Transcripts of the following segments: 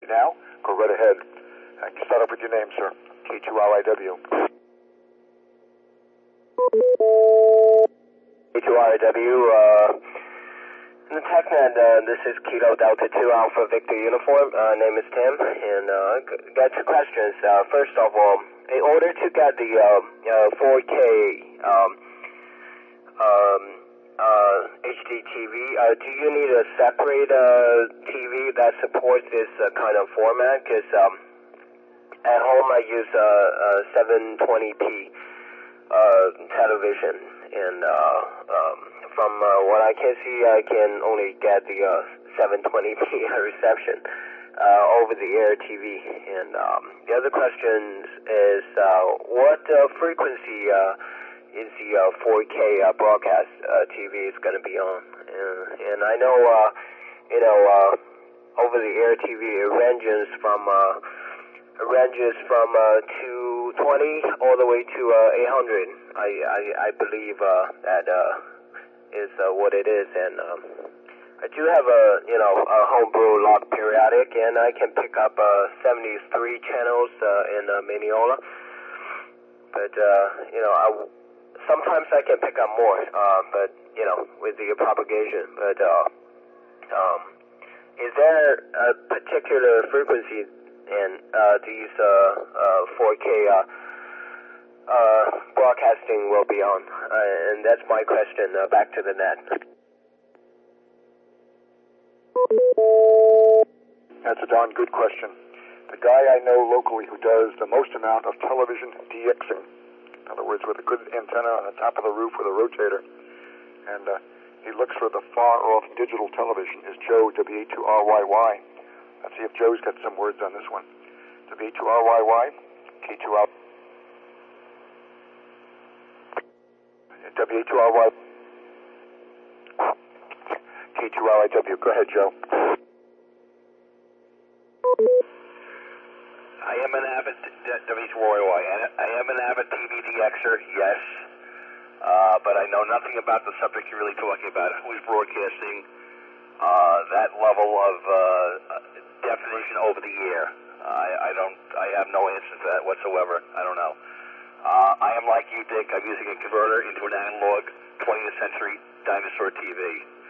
now, go right ahead. Start off with your name, sir. K2RIW. K2RIW, in the TechNet, this is Kilo Delta 2 Alpha Victor Uniform. Name is Tim, and got two questions. First of all, in order to get the 4K HD TV, do you need a separate TV that supports this kind of format? Because at home I use 720p television, and from what I can see, I can only get the 720p reception over the air TV. And the other question is what frequency is the 4K broadcast TV is going to be on? And I know, over the air TV it ranges from 220 all the way to 800. I believe that is what it is, and I do have a homebrew log periodic, and I can pick up 73 channels in Mineola, but sometimes I can pick up more, but with the propagation. But is there a particular frequency in these 4K broadcasting will be on? And that's my question. Back to the net. That's a darn good question. The guy I know locally who does the most amount of television DXing, in other words, with a good antenna on the top of the roof with a rotator, and he looks for the far-off digital television, is Joe, W-A-2-R-Y-Y. Let's see if Joe's got some words on this one. W-A-2-R-Y-Y, K2R. W-A-2-R-Y. K2RIW. Go ahead, Joe. I am an avid W2RY. I am an avid TV DXer, yes. But I know nothing about the subject you're really talking about. Who's broadcasting that level of definition over the air? I have no answer to that whatsoever. I don't know. I am like you, Dick. I'm using a converter into an analog 20th century dinosaur TV.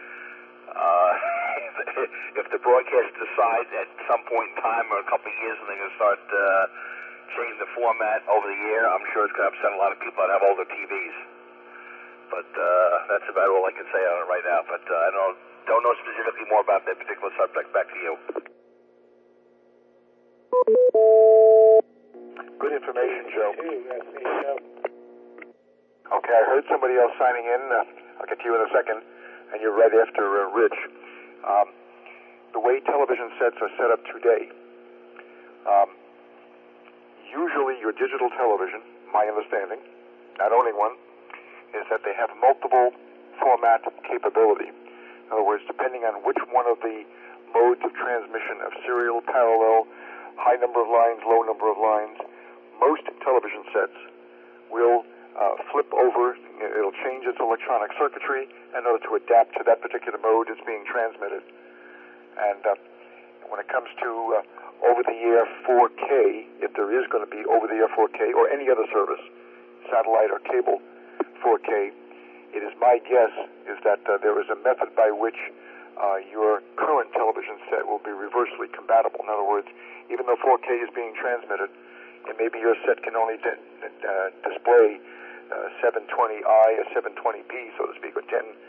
If the broadcast decides at some point in time or a couple of years when they're going to start changing the format over the air, I'm sure it's going to upset a lot of people that have older TVs. But that's about all I can say on it right now. But I don't know specifically more about that particular subject. Back to you. Good information, Joe. Okay, I heard somebody else signing in. I'll get to you in a second. And you're right after Rich. The way television sets are set up today, usually your digital television, my understanding, not owning one, is that they have multiple format capability. In other words, depending on which one of the modes of transmission of serial, parallel, high number of lines, low number of lines, most television sets will flip over. It'll change its electronic circuitry in order to adapt to that particular mode that's being transmitted. And when it comes to over-the-air 4K, if there is going to be over-the-air 4K or any other service, satellite or cable 4K, it is my guess is that there is a method by which your current television set will be reversely compatible. In other words, even though 4K is being transmitted, and maybe your set can only display 720i or 720p, so to speak, or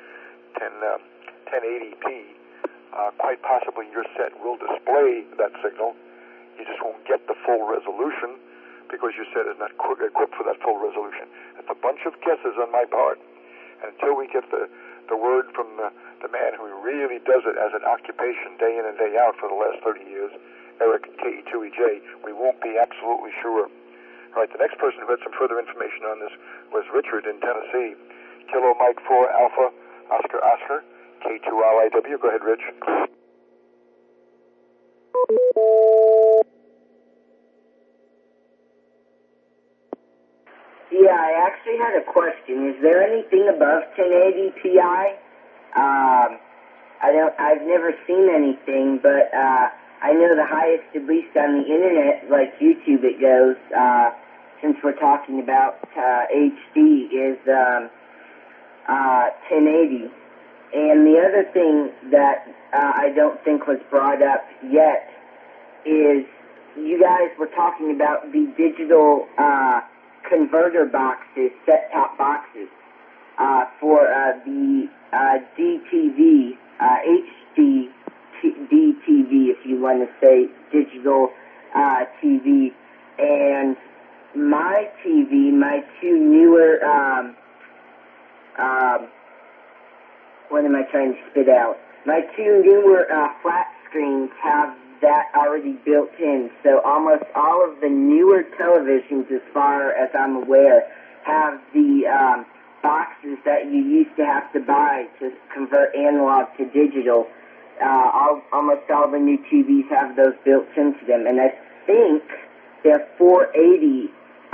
1080p, quite possibly your set will display that signal. You just won't get the full resolution because your set is not equipped for that full resolution. It's a bunch of guesses on my part. And until we get the word from the man who really does it as an occupation day in and day out for the last 30 years, Eric KE2EJ, we won't be absolutely sure. All right, the next person who had some further information on this was Richard in Tennessee. Kilo Mike 4 Alpha Oscar K2RIW. Go ahead, Rich. Yeah, I actually had a question. Is there anything above 1080 Ti? I've never seen anything, but I know the highest, at least on the internet, like YouTube it goes, since we're talking about HD, is 1080. And the other thing that I don't think was brought up yet is you guys were talking about the digital converter boxes, set-top boxes, for the DTV, HD DTV, if you want to say digital TV. And my TV, my two newer, what am I trying to spit out? My two newer flat screens have that already built in. So almost all of the newer televisions, as far as I'm aware, have the boxes that you used to have to buy to convert analog to digital. Almost all the new TVs have those built into them. And I think they're 480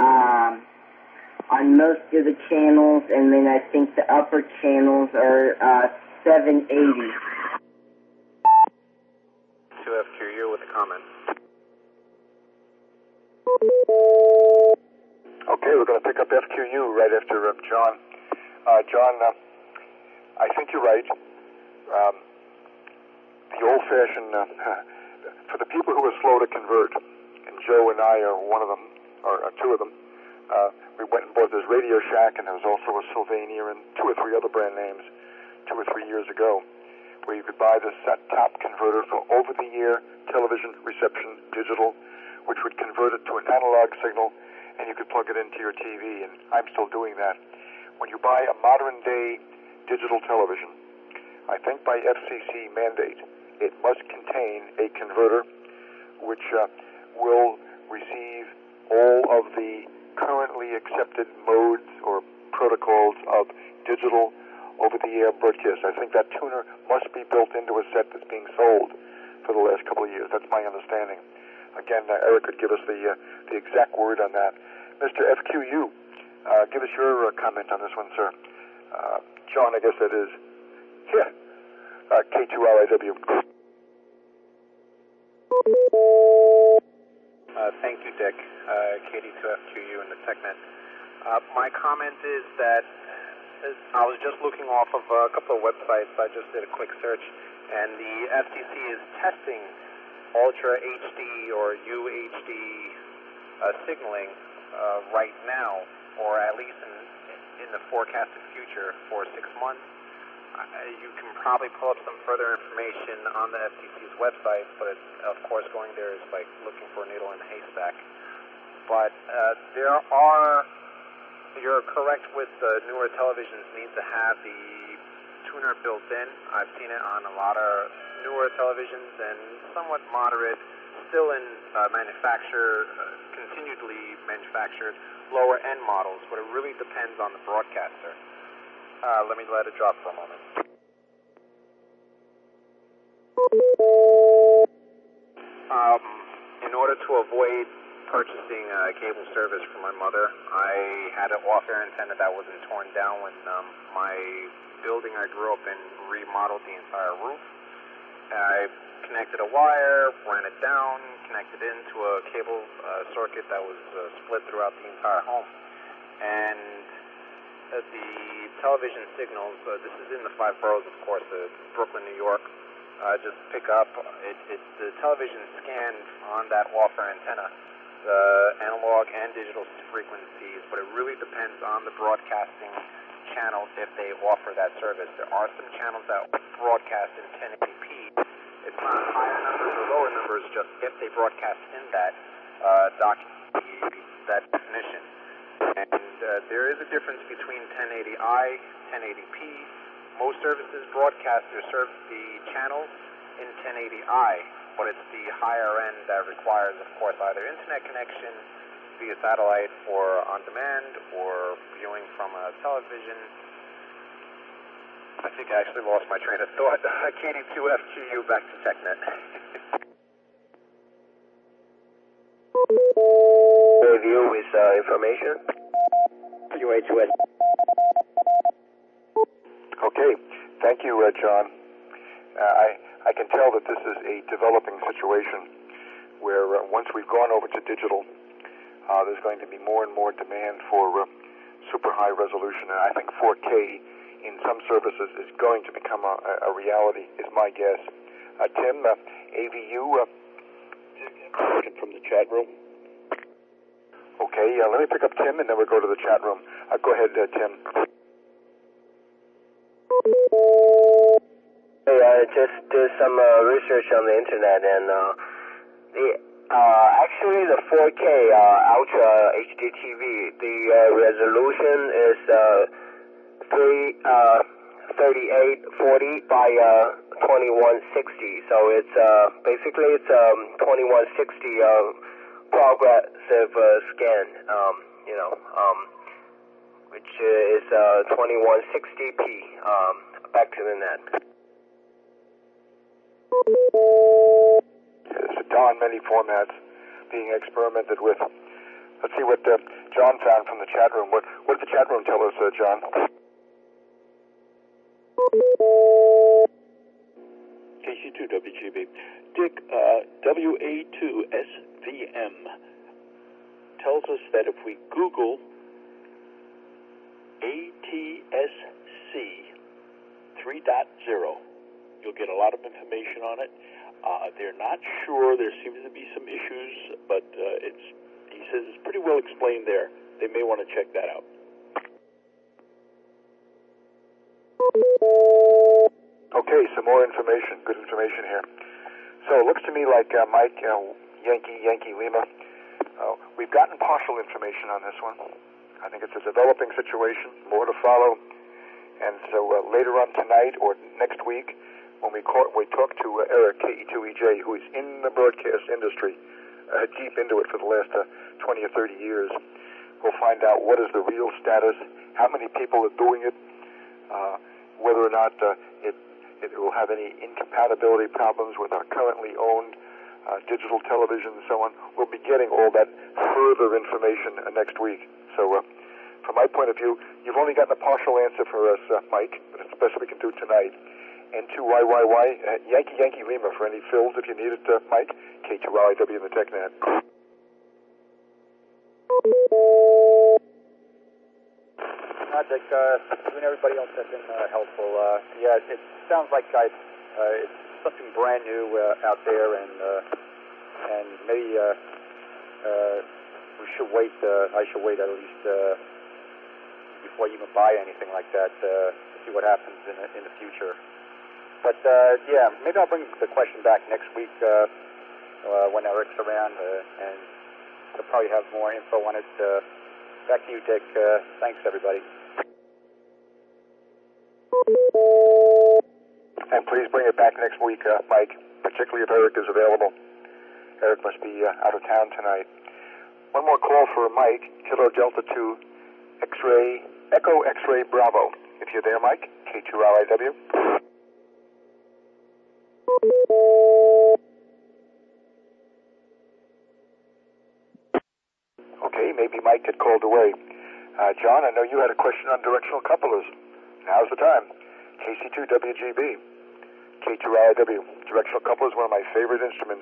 on most of the channels, and then I think the upper channels are 780. To FQU with a comment. Okay, we're going to pick up FQU right after John. John, I think you're right. The old-fashioned, for the people who are slow to convert, and Joe and I are one of them, or two of them, we went and bought this Radio Shack, and there was also a Sylvania and two or three other brand names 2 or 3 years ago, where you could buy the set-top converter for over-the-air television reception digital, which would convert it to an analog signal, and you could plug it into your TV, and I'm still doing that. When you buy a modern-day digital television, I think by FCC mandate, it must contain a converter which will receive all of the currently accepted modes or protocols of digital over-the-air broadcast. I think that tuner must be built into a set that's being sold for the last couple of years. That's my understanding. Again, Eric could give us the exact word on that. Mr. FQU, give us your comment on this one, sir. John, I guess that is. Yeah. K2LIW. Thank you, Dick. KD2FQU in the TechNet. My comment is that I was just looking off of a couple of websites. I just did a quick search, and the FCC is testing Ultra HD or UHD signaling right now, or at least in the forecasted future for 6 months. You can probably pull up some further information on the FCC's website, but of course going there is like looking for a needle in a haystack. But you're correct with the newer televisions need to have the tuner built in. I've seen it on a lot of newer televisions and somewhat moderate, still in continually manufactured lower end models, but it really depends on the broadcaster. Let me let it drop for a moment. In order to avoid purchasing cable service for my mother, I had an off-air antenna that wasn't torn down when my building I grew up in remodeled the entire roof. I connected a wire, ran it down, connected into a cable circuit that was split throughout the entire home. And the television signals, this is in the 5 boroughs, of course, Brooklyn, New York, just pick up, the television scanned on that off-air antenna, the analog and digital frequencies, but it really depends on the broadcasting channel if they offer that service. There are some channels that broadcast in 1080p. It's not higher numbers or lower numbers, just if they broadcast in that that definition. And there is a difference between 1080i, 1080p. Most services broadcasters serve the channels in 1080i, but it's the higher end that requires, of course, either internet connection via satellite or on demand or viewing from a television. I think I actually lost my train of thought. KD2FQU, back to TechNet. Review with information. UH2S. Okay, thank you, John. I I can tell that this is a developing situation where once we've gone over to digital, there's going to be more and more demand for super high resolution, and I think 4K in some services is going to become a reality, is my guess. Tim, AVU, from the chat room. Okay, let me pick up Tim, and then we'll go to the chat room. Go ahead, Tim. Hey, just did some research on the internet, and actually the 4K Ultra HD TV, the resolution is 3840 by 2160. So it's basically it's 2160 progressive scan, which is 2160p back to the net. It's on many formats being experimented with. Let's see what John found from the chat room. What did the chat room tell us, John? KC2WGB. Dick, WA2SVM tells us that if we Google ATSC 3.0, you'll get a lot of information on it. They're not sure. There seems to be some issues, but he says it's pretty well explained there. They may want to check that out. Okay, some more information. Good information here. So it looks to me like Mike, Yankee Lima, we've gotten partial information on this one. I think it's a developing situation, more to follow. And so later on tonight or next week, when we talk to Eric, KE2EJ, who is in the broadcast industry, deep into it for the last 20 or 30 years, we'll find out what is the real status, how many people are doing it, whether or not it will have any incompatibility problems with our currently owned digital television and so on. We'll be getting all that further information next week. So from my point of view, you've only gotten a partial answer for us, Mike, but it's the best we can do tonight. N2YYY, Yankee Lima for any fills if you need it, Mike. K2LIW in the TechNet. Dick, you and everybody else have been helpful. Yeah, it sounds like it's something brand new out there, and maybe we should wait. I should wait at least before you even buy anything like that to see what happens in the future. But yeah, maybe I'll bring the question back next week when Eric's around, and he'll probably have more info on it. Back to you, Dick. Thanks, everybody. And please bring it back next week, Mike, particularly if Eric is available. Eric must be out of town tonight. One more call for Mike, Kilo Delta 2, X-Ray, Echo X-Ray Bravo. If you're there, Mike, K2LIW. Okay, maybe Mike had called away. John, I know you had a question on directional couplers. Now's the time. KC2WGB, K2LIW. Directional coupler is one of my favorite instruments.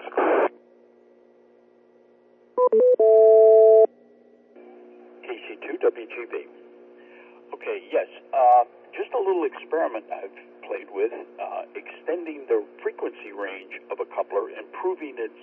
KC2WGB. Okay, yes. Just a little experiment I've played with, extending the frequency range of a coupler, improving its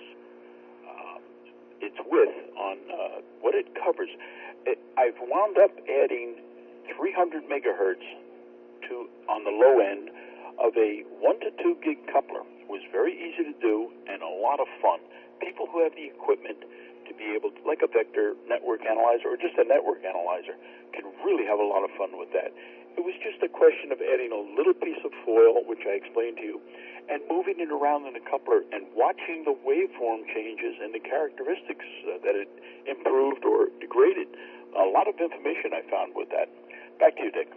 width on what it covers. I've wound up adding 300 megahertz on the low end of a 1 to 2 gig coupler. It was very easy to do and a lot of fun. People who have the equipment to be able to, like a vector network analyzer or just a network analyzer, can really have a lot of fun with that. It was just a question of adding a little piece of foil, which I explained to you, and moving it around in the coupler and watching the waveform changes and the characteristics that it improved or degraded. A lot of information I found with that. Back to you, Dick.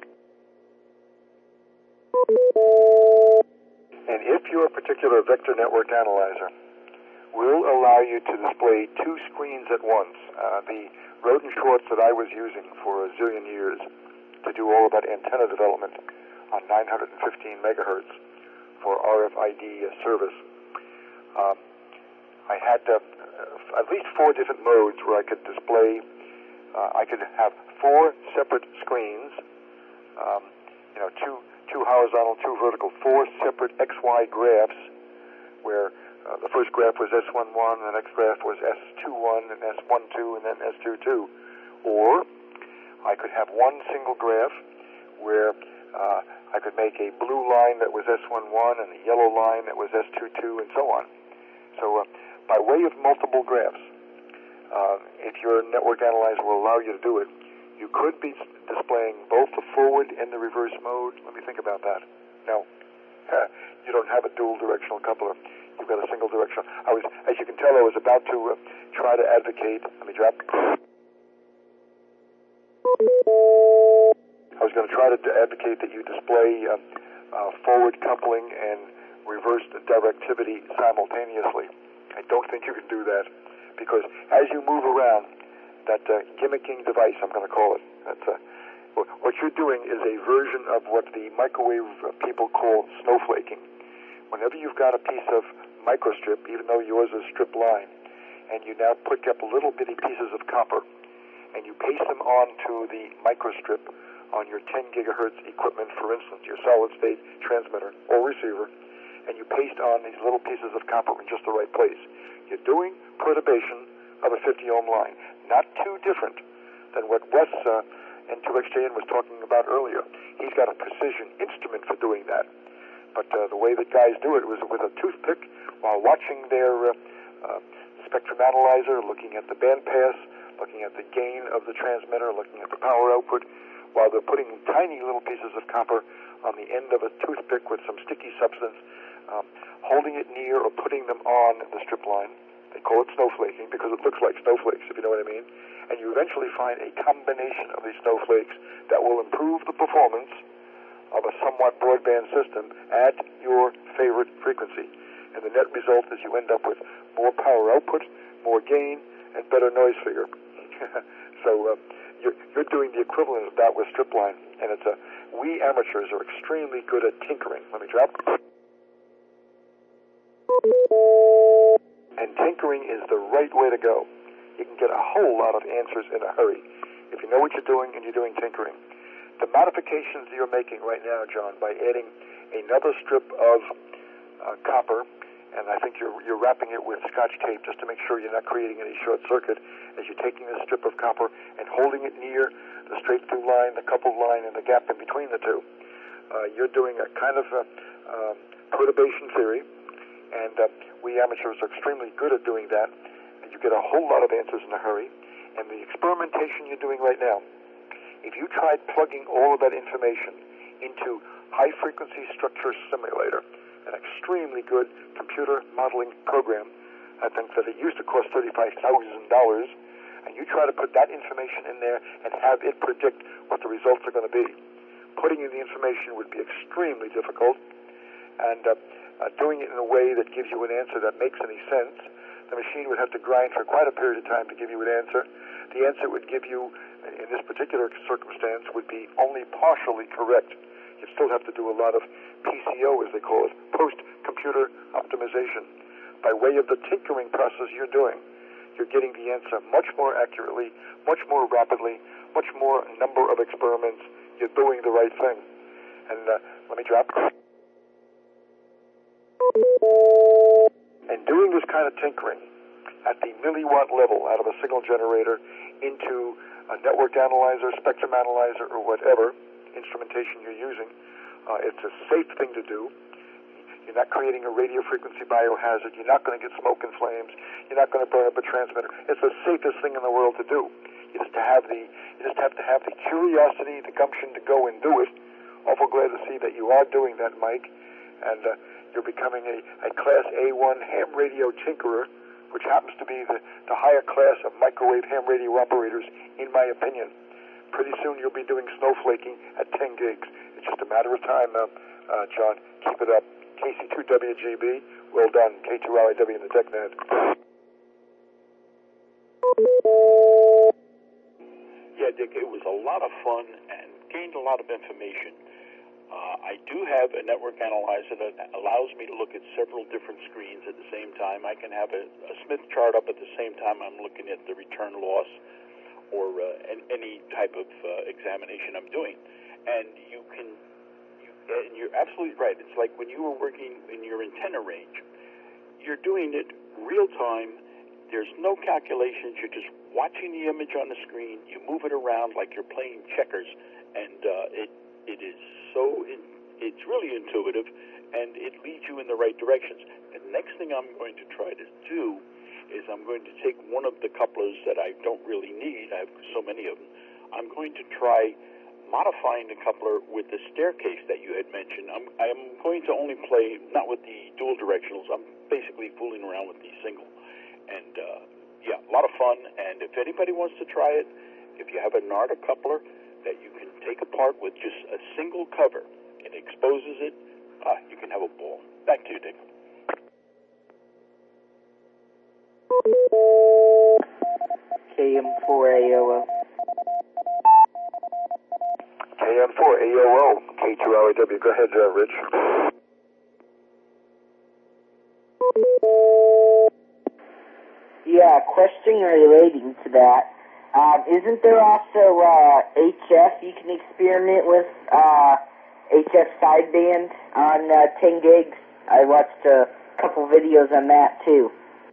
And if your particular vector network analyzer will allow you to display two screens at once, the Roden Schwartz that I was using for a zillion years to do all of that antenna development on 915 megahertz for RFID service. I had at least 4 different modes where I could display. I could have 4 separate screens, two horizontal, 2 vertical, 4 separate XY graphs, where the first graph was S11, the next graph was S21, and S12, and then S22. Or I could have one single graph where I could make a blue line that was S11 and a yellow line that was S22, and so on. So by way of multiple graphs, if your network analyzer will allow you to do it, you could be displaying both the forward and the reverse mode. Let me think about that. No, you don't have a dual directional coupler. You've got a single directional. As you can tell, I was about to try to advocate. Let me drop. I was going to try to advocate that you display forward coupling and reverse directivity simultaneously. I don't think you can do that, because as you move around, that gimmicking device, I'm going to call it, what you're doing is a version of what the microwave people call snowflaking. Whenever you've got a piece of microstrip, even though yours is strip line, and you now pick up little bitty pieces of copper, and you paste them onto the microstrip on your 10 gigahertz equipment, for instance, your solid-state transmitter or receiver, and you paste on these little pieces of copper in just the right place. You're doing perturbation of a 50-ohm line. Not too different than what Wes N2XJN was talking about earlier. He's got a precision instrument for doing that. But the way that guys do it was with a toothpick while watching their spectrum analyzer, looking at the bandpass, looking at the gain of the transmitter, looking at the power output, while they're putting tiny little pieces of copper on the end of a toothpick with some sticky substance, holding it near or putting them on the strip line. They call it snowflaking because it looks like snowflakes, if you know what I mean. And you eventually find a combination of these snowflakes that will improve the performance of a somewhat broadband system at your favorite frequency. And the net result is you end up with more power output, more gain, and better noise figure. So you're doing the equivalent of that with strip line. And we amateurs are extremely good at tinkering. Let me drop. And tinkering is the right way to go. You can get a whole lot of answers in a hurry if you know what you're doing and you're doing tinkering. The modifications you're making right now, John, by adding another strip of copper, and I think you're wrapping it with Scotch tape just to make sure you're not creating any short circuit as you're taking this strip of copper and holding it near the straight through line, the coupled line, and the gap in between the two. You're doing a kind of perturbation theory, and we amateurs are extremely good at doing that. And you get a whole lot of answers in a hurry. And the experimentation you're doing right now, if you tried plugging all of that information into high-frequency structure simulator, an extremely good computer modeling program, I think that it used to cost $35,000, and you try to put that information in there and have it predict what the results are going to be. Putting in the information would be extremely difficult, and doing it in a way that gives you an answer that makes any sense. The machine would have to grind for quite a period of time to give you an answer. The answer would give you, in this particular circumstance, would be only partially correct. You'd still have to do a lot of PCO, as they call it, post-computer optimization. By way of the tinkering process you're doing, you're getting the answer much more accurately, much more rapidly, much more number of experiments. You're doing the right thing. And let me drop. And doing this kind of tinkering at the milliwatt level out of a signal generator into a network analyzer, spectrum analyzer, or whatever instrumentation you're using, it's a safe thing to do. You're not creating a radio frequency biohazard. You're not going to get smoke and flames. You're not going to burn up a transmitter. It's the safest thing in the world to do. You just have to have the curiosity, the gumption to go and do it. Awful glad to see that you are doing that, Mike. And you're becoming a Class A1 ham radio tinkerer, which happens to be the higher class of microwave ham radio operators, in my opinion. Pretty soon you'll be doing snowflaking at 10 gigs. It's just a matter of time, John. Keep it up. KC2WGB, well done. K2RIW in the TechNet. Yeah, Dick, it was a lot of fun and gained a lot of information. I do have a network analyzer that allows me to look at several different screens at the same time. I can have a Smith chart up at the same time I'm looking at the return loss or any type of examination I'm doing. And and you're absolutely right. It's like when you were working in your antenna range. You're doing it real time. There's no calculations. You're just watching the image on the screen. You move it around like you're playing checkers, and it is it's really intuitive, and it leads you in the right directions. The next thing I'm going to try to do is I'm going to take one of the couplers that I don't really need. I have so many of them. I'm going to try modifying the coupler with the staircase that you had mentioned. I'm going to only play, not with the dual directionals. I'm basically fooling around with the single. And, yeah, a lot of fun. And if anybody wants to try it, if you have a NARDA coupler that you can take apart with just a single cover, it exposes it, you can have a ball. Back to you, Dick. KM4AOO. KM4AOO, K2LAW. Go ahead, Rich. Yeah, question relating to that. Isn't there also HF you can experiment with, HF sideband on 10 gigs? I watched a couple videos on that too.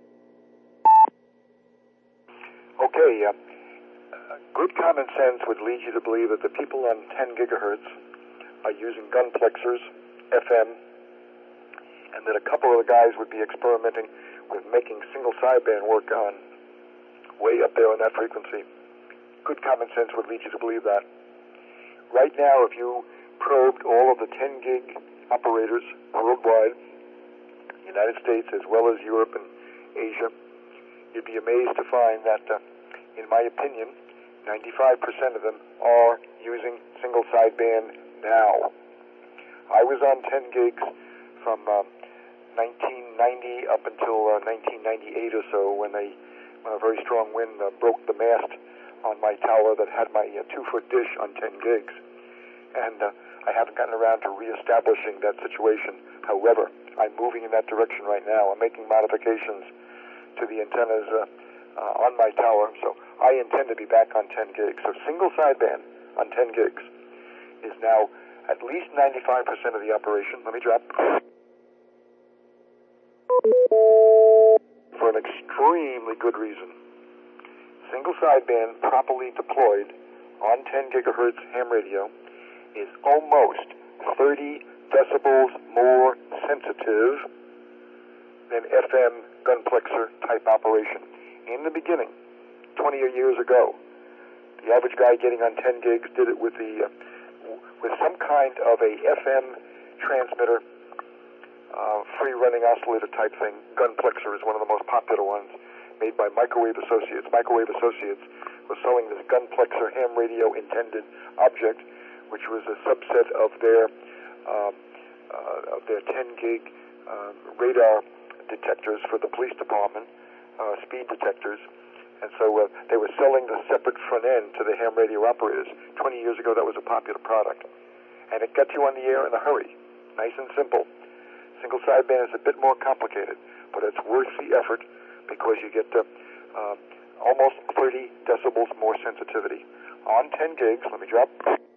Okay, good common sense would lead you to believe that the people on 10 gigahertz are using gunplexers, FM, and that a couple of the guys would be experimenting with making single sideband work on way up there on that frequency. Good common sense would lead you to believe that. Right now, if you probed all of the 10 gig operators worldwide, United States as well as Europe and Asia, you'd be amazed to find that, in my opinion, 95% of them are using single sideband now. I was on 10 gigs from 1990 up until 1998 or so when a very strong wind broke the mast on my tower that had my 2-foot dish on 10 gigs. And I haven't gotten around to reestablishing that situation. However, I'm moving in that direction right now. I'm making modifications to the antennas on my tower, so I intend to be back on 10 gigs. So single sideband on 10 gigs is now at least 95% of the operation. Let me drop. For an extremely good reason. Single sideband properly deployed on 10 gigahertz ham radio is almost 30 decibels more sensitive than FM gunplexer type operation. In the beginning, 20 years ago, the average guy getting on 10 gigs did it with some kind of a FM transmitter, free-running oscillator type thing. Gunplexer is one of the most popular ones, made by Microwave Associates. Microwave Associates was selling this gunplexer ham radio intended object, which was a subset of their 10 gig radar detectors for the police department, speed detectors. And so they were selling the separate front end to the ham radio operators. 20 years ago, that was a popular product. And it got you on the air in a hurry. Nice and simple. Single sideband is a bit more complicated, but it's worth the effort because you get almost 30 decibels more sensitivity. On 10 gigs, let me drop.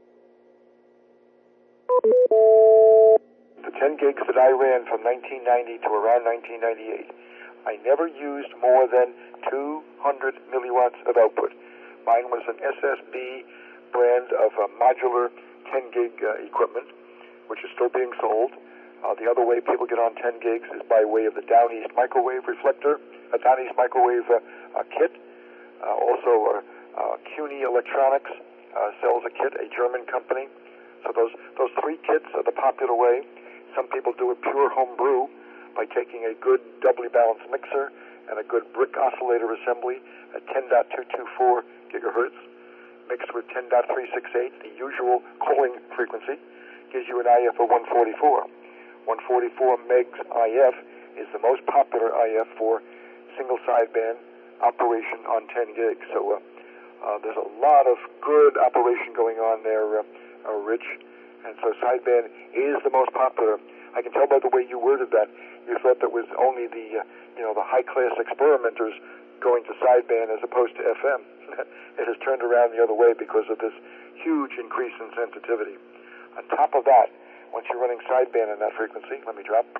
The 10 gigs that I ran from 1990 to around 1998, I never used more than 200 milliwatts of output. Mine was an SSB brand of modular 10 gig equipment, which is still being sold. The other way people get on 10 gigs is by way of the Down East microwave reflector, a Down East microwave kit. Also, CUNY Electronics sells a kit, a German company. So those three kits are the popular way. Some people do it pure home brew by taking a good doubly balanced mixer and a good brick oscillator assembly at 10.224 gigahertz, mixed with 10.368, the usual calling frequency, gives you an IF of 144. 144 megs IF is the most popular IF for single sideband operation on 10 gigs. So there's a lot of good operation going on there, Rich, And so sideband is the most popular. I can tell by the way you worded that. You thought that was only the the high-class experimenters going to sideband as opposed to FM. It has turned around the other way because of this huge increase in sensitivity. On top of that, once you're running sideband in that frequency, let me drop.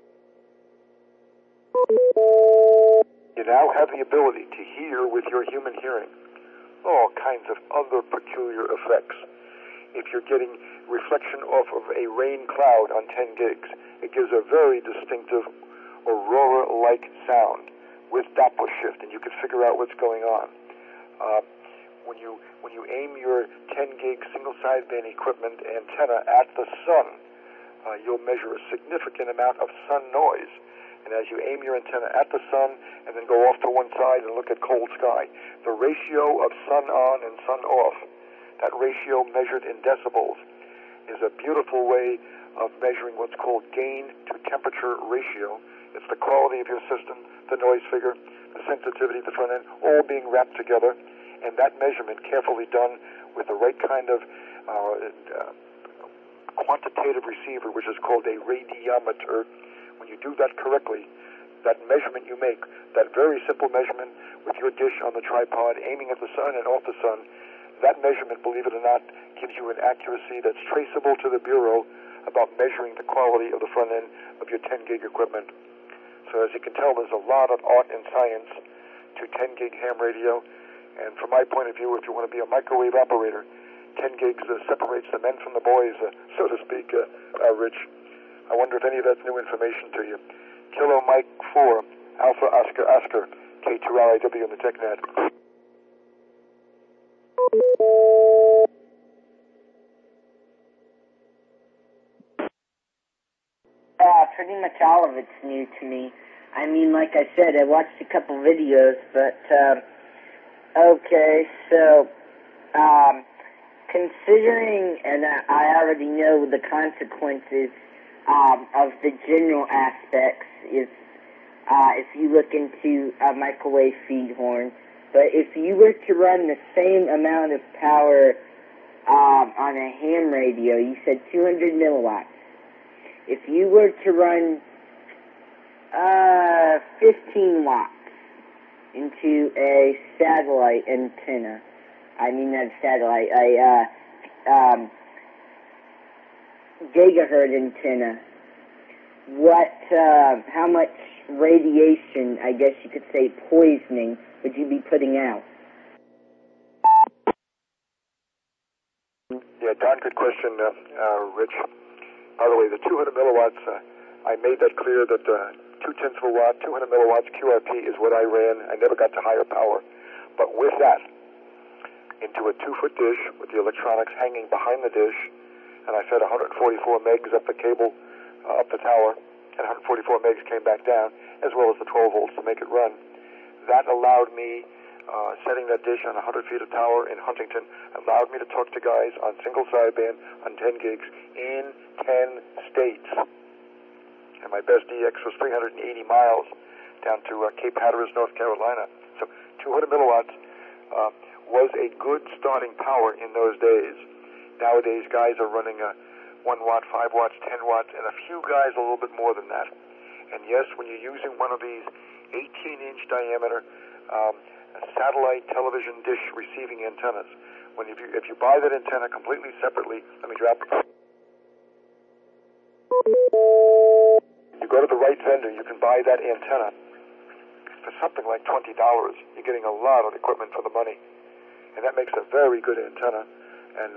You now have the ability to hear with your human hearing all kinds of other peculiar effects. If you're getting reflection off of a rain cloud on 10 gigs, it gives a very distinctive aurora-like sound with Doppler shift, and you can figure out what's going on. When you aim your 10 gig single sideband equipment antenna at the sun, you'll measure a significant amount of sun noise. And as you aim your antenna at the sun and then go off to one side and look at cold sky, the ratio of sun on and sun off, that ratio measured in decibels, is a beautiful way of measuring what's called gain to temperature ratio. It's the quality of your system, the noise figure, the sensitivity at the front end, all being wrapped together. And that measurement, carefully done with the right kind of quantitative receiver, which is called a radiometer. When you do that correctly, that measurement you make, that very simple measurement with your dish on the tripod, aiming at the sun and off the sun, that measurement, believe it or not, gives you an accuracy that's traceable to the Bureau about measuring the quality of the front end of your 10 gig equipment. So as you can tell, there's a lot of art and science to 10 gig ham radio. And from my point of view, if you want to be a microwave operator, 10 gigs separates the men from the boys, so to speak, Rich. I wonder if any of that's new information to you. Kilo Mike 4, Alpha Oscar Oscar, K2RIW in the TechNet. Pretty much all of it's new to me. I mean, like I said, I watched a couple videos, but, okay, so, considering, and I already know the consequences of the general aspects, if you look into a microwave feed horn, but if you were to run the same amount of power on a ham radio, you said 200 milliwatts. If you were to run 15 watts into a satellite antenna, I mean not a satellite, a gigahertz antenna, how much radiation, I guess you could say poisoning, would you be putting out? Yeah, darn good question, Rich. By the way, the 200 milliwatts, I made that clear that 0.2 of a watt, 200 milliwatts QRP is what I ran. I never got to higher power. But with that, into a 2-foot dish with the electronics hanging behind the dish, and I fed 144 megs up the cable, up the tower, and 144 megs came back down, as well as the 12 volts to make it run. That allowed me, setting that dish on 100 feet of tower in Huntington, allowed me to talk to guys on single sideband on 10 gigs in 10 states. And my best DX was 380 miles down to Cape Hatteras, North Carolina. So 200 milliwatts was a good starting power in those days. Nowadays, guys are running 1 watt, 5 watts, 10 watts, and a few guys a little bit more than that. And yes, when you're using one of these 18-inch diameter satellite television dish receiving antennas, if you buy that antenna completely separately, let me drop. You go to the right vendor, you can buy that antenna for something like $20. You're getting a lot of equipment for the money, and that makes a very good antenna. And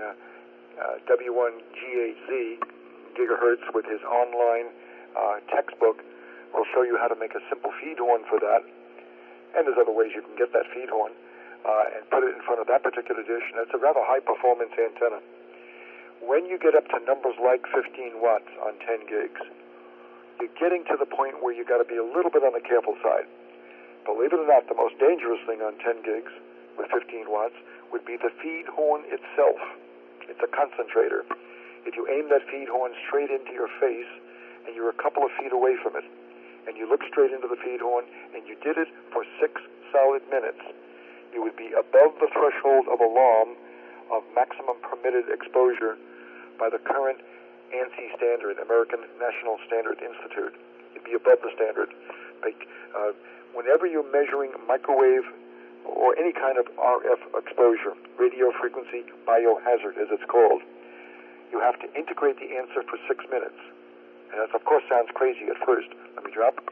W1GHZ gigahertz with his online textbook will show you how to make a simple feed horn for that. And there's other ways you can get that feed horn and put it in front of that particular dish, and it's a rather high-performance antenna. When you get up to numbers like 15 watts on 10 gigs, you're getting to the point where you got to be a little bit on the careful side. Believe it or not, the most dangerous thing on 10 gigs with 15 watts would be the feed horn itself. It's a concentrator. If you aim that feed horn straight into your face and you're a couple of feet away from it, and you look straight into the feed horn, and you did it for 6 solid minutes, you would be above the threshold of alarm of maximum permitted exposure by the current ANSI standard, American National Standard Institute. It'd be above the standard. Whenever you're measuring microwave or any kind of RF exposure, radio frequency biohazard as it's called, you have to integrate the answer for 6 minutes. And that, of course, sounds crazy at first. Let me drop.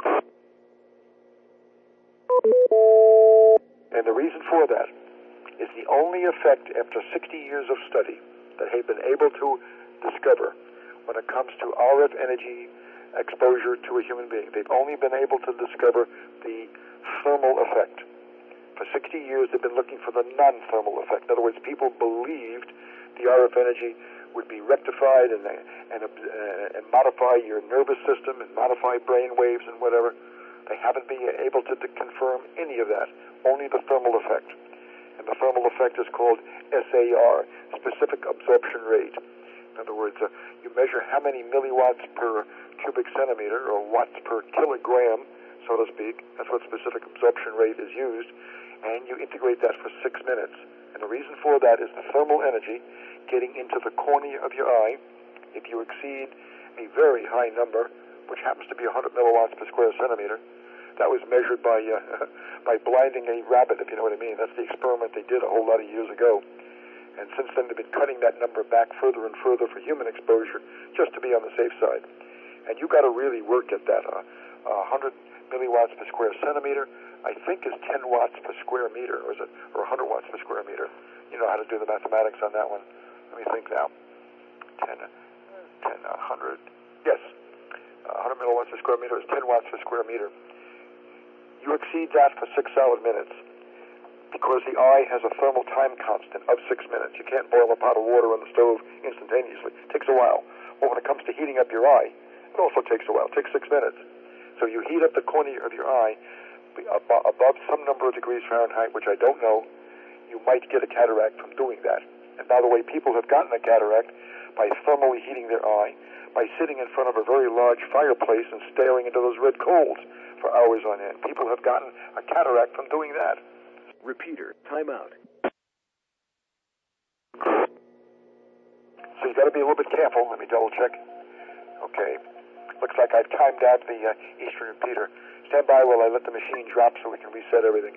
And the reason for that is the only effect after 60 years of study that they've been able to discover when it comes to RF energy exposure to a human being. They've only been able to discover the thermal effect. For 60 years, they've been looking for the non-thermal effect. In other words, people believed the RF energy would be rectified and modify your nervous system and modify brain waves and whatever. They haven't been able to confirm any of that, only the thermal effect. And the thermal effect is called SAR, specific absorption rate. In other words, you measure how many milliwatts per cubic centimeter or watts per kilogram, so to speak. That's what specific absorption rate is used. And you integrate that for 6 minutes. And the reason for that is the thermal energy getting into the cornea of your eye. If you exceed a very high number, which happens to be 100 milliwatts per square centimeter, that was measured by blinding a rabbit, if you know what I mean. That's the experiment they did a whole lot of years ago. And since then, they've been cutting that number back further and further for human exposure, just to be on the safe side. And you got to really work at that. 100 milliwatts per square centimeter, I think, is 10 watts per square meter, or 100 watts per square meter. You know how to do the mathematics on that one. Let me think now. 100. Yes. 100 milliwatts per square meter is 10 watts per square meter. You exceed that for 6 solid minutes because the eye has a thermal time constant of 6 minutes. You can't boil a pot of water on the stove instantaneously. It takes a while. Well, when it comes to heating up your eye, it also takes a while. It takes 6 minutes. So you heat up the cornea of your eye above some number of degrees Fahrenheit, which I don't know. You might get a cataract from doing that. And by the way, people have gotten a cataract by thermally heating their eye, by sitting in front of a very large fireplace and staring into those red coals for hours on end. People have gotten a cataract from doing that. Repeater, timeout. So you got to be a little bit careful. Let me double check. Okay. Looks like I've timed out the Eastern repeater. Stand by while I let the machine drop so we can reset everything.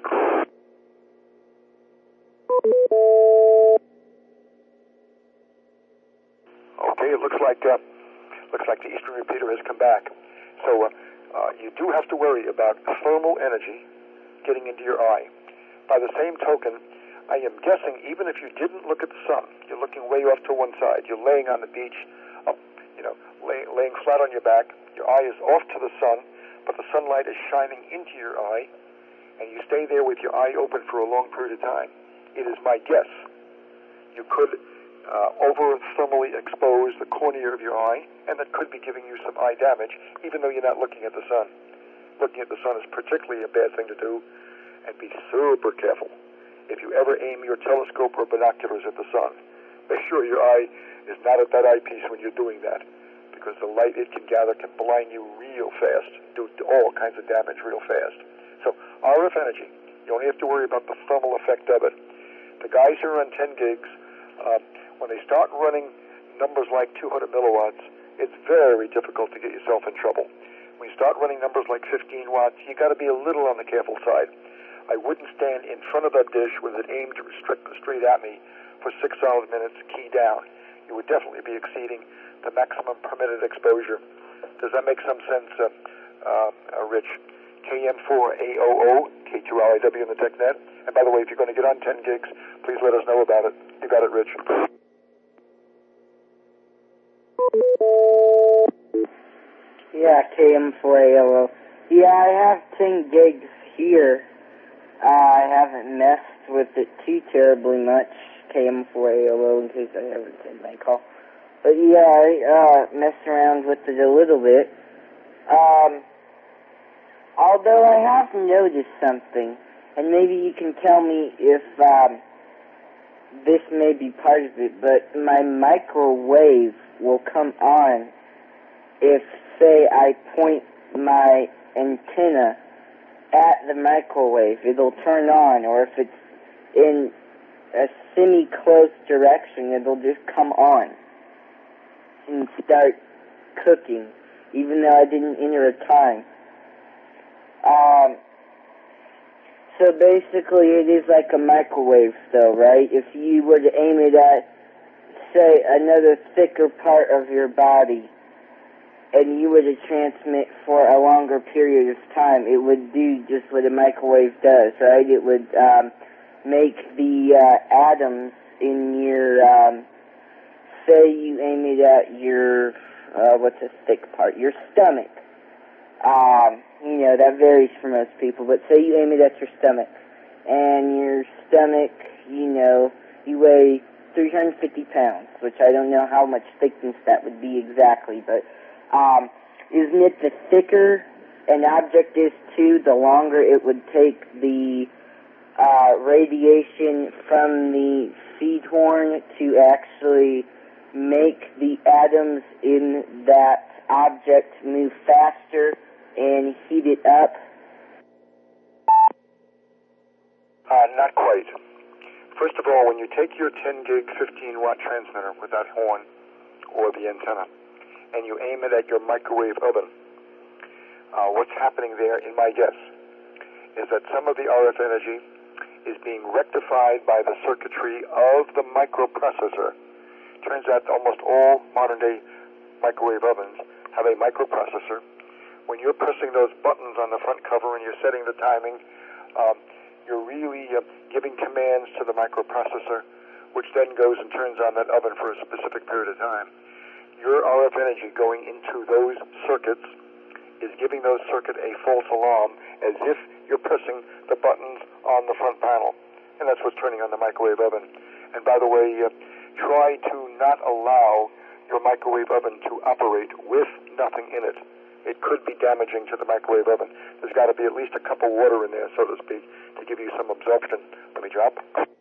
Okay, it looks like the Eastern repeater has come back. So you do have to worry about thermal energy getting into your eye. By the same token, I am guessing even if you didn't look at the sun, you're looking way off to one side. You're laying on the beach, laying flat on your back. Your eye is off to the sun, but the sunlight is shining into your eye, and you stay there with your eye open for a long period of time. It is my guess you could over-thermally expose the cornea of your eye, and that could be giving you some eye damage, even though you're not looking at the sun. Looking at the sun is particularly a bad thing to do, and be super careful. If you ever aim your telescope or binoculars at the sun, make sure your eye is not at that eyepiece when you're doing that, because the light it can gather can blind you real fast, do all kinds of damage real fast. So RF energy, you only have to worry about the thermal effect of it. The guys who are on 10 gigs, when they start running numbers like 200 milliwatts, it's very difficult to get yourself in trouble. When you start running numbers like 15 watts, you got to be a little on the careful side. I wouldn't stand in front of that dish with it aimed straight at me for 6 solid minutes, key down. You would definitely be exceeding the maximum permitted exposure. Does that make some sense, Rich? KM4AOO, K2LIW in the TechNet. And by the way, if you're going to get on 10 gigs, please let us know about it. You got it, Rich. Yeah, KM4AOO. Yeah, I have 10 gigs here. I haven't messed with it too terribly much, KM4AOO, in case I ever did my call. But yeah, I messed around with it a little bit. Although I have noticed something, and maybe you can tell me if this may be part of it, but my microwave will come on if, say, I point my antenna at the microwave. It'll turn on, or if it's in a semi-close direction, it'll just come on. and start cooking, even though I didn't enter a time. So basically it is like a microwave though, right? If you were to aim it at, say, another thicker part of your body, and you were to transmit for a longer period of time, it would do just what a microwave does, right? It would make the atoms in your, say you aim it at your, what's a thick part? Your stomach. You know, that varies for most people, but say you aim it at your stomach, and your stomach, you know, you weigh 350 pounds, which I don't know how much thickness that would be exactly, but isn't it the thicker an object is too, the longer it would take the radiation from the seed horn to actually make the atoms in that object move faster and heat it up? Not quite. First of all, when you take your 10 gig 15 watt transmitter with that horn or the antenna and you aim it at your microwave oven, what's happening there, in my guess, is that some of the RF energy is being rectified by the circuitry of the microprocessor. Turns out almost all modern day microwave ovens have a microprocessor. When you're pressing those buttons on the front cover and you're setting the timing, you're really giving commands to the microprocessor, which then goes and turns on that oven for a specific period of time. Your RF energy going into those circuits is giving those circuits a false alarm as if you're pressing the buttons on the front panel. And that's what's turning on the microwave oven. And by the way, try to not allow your microwave oven to operate with nothing in it. It could be damaging to the microwave oven. There's got to be at least a cup of water in there, so to speak, to give you some absorption. Let me drop.